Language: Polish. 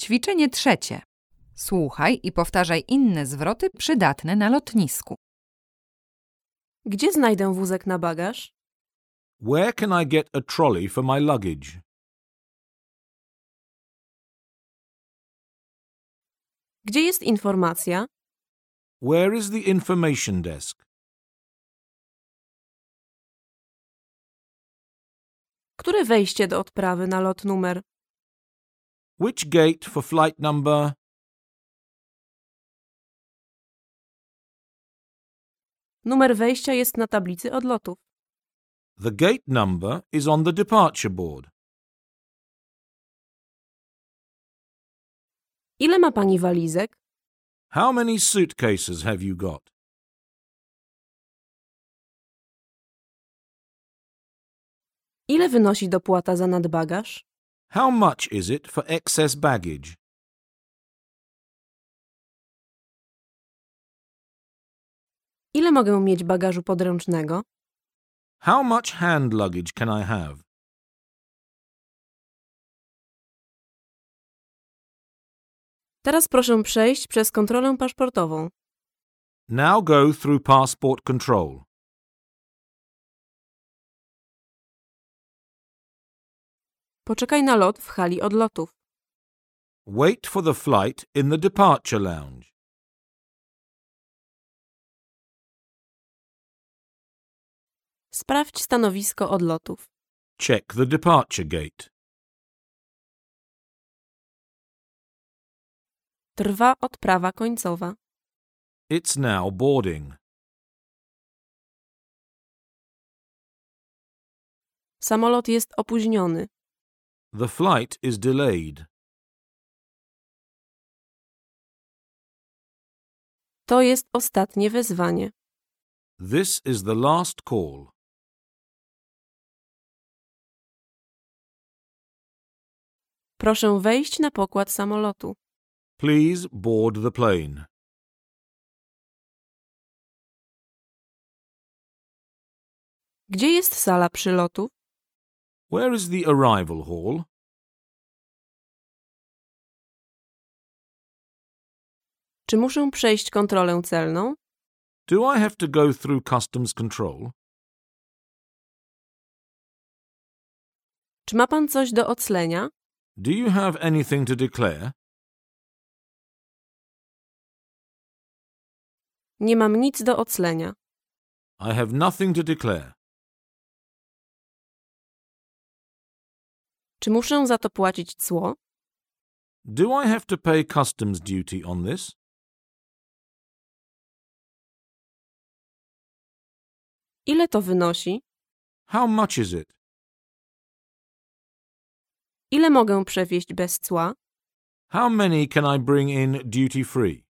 Ćwiczenie trzecie. Słuchaj i powtarzaj inne zwroty przydatne na lotnisku. Gdzie znajdę wózek na bagaż? Where can I get a trolley for my luggage? Gdzie jest informacja? Where is the information desk? Które wejście do odprawy na lot numer? Which gate for flight number? Numer wejścia jest na tablicy odlotów. The gate number is on the departure board. Ile ma pani walizek? How many suitcases have you got? Ile wynosi dopłata za nadbagaż? How much is it for excess baggage? Ile mogę mieć bagażu podręcznego? How much hand luggage can I have? Teraz proszę przejść przez kontrolę paszportową. Now go through passport control. Poczekaj na lot w hali odlotów. Wait for the flight in the departure lounge. Sprawdź stanowisko odlotów. Check the departure gate. Trwa odprawa końcowa. It's now boarding. Samolot jest opóźniony. The flight is delayed. To jest ostatnie wezwanie. This is the last call. Proszę wejść na pokład samolotu. Please board the plane. Gdzie jest sala przylotów? Where is the arrival hall? Czy muszę przejść kontrolę celną? Do I have to go through customs control? Czy ma pan coś do oclenia? Do you have anything to declare? Nie mam nic do oclenia. I have nothing to declare. Czy muszę za to płacić cło? Do I have to pay customs duty on this? Ile to wynosi? How much is it? Ile mogę przewieźć bez cła? How many can I bring in duty free?